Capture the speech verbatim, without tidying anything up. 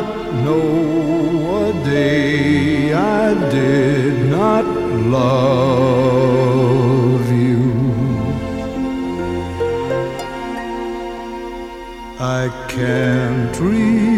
not know a day I did not love you. I can't read